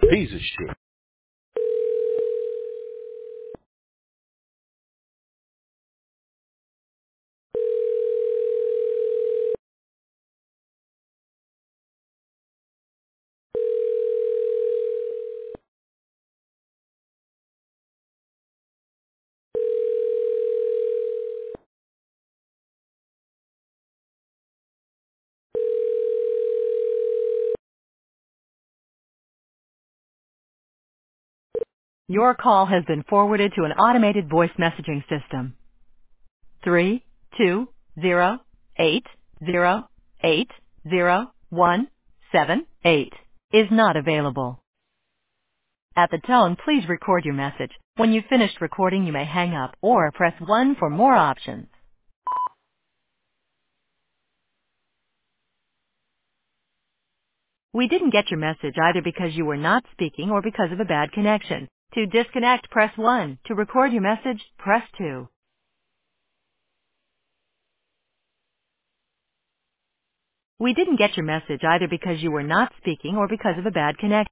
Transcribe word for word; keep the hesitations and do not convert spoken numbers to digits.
Piece of shit. Your call has been forwarded to an automated voice messaging system. Three two zero eight zero eight zero one seven eight is not available. At the tone, please record your message. When you've finished recording, you may hang up or press one for more options. We didn't get your message either because you were not speaking or because of a bad connection. To disconnect, press one. To record your message, press two. We didn't get your message either because you were not speaking or because of a bad connection.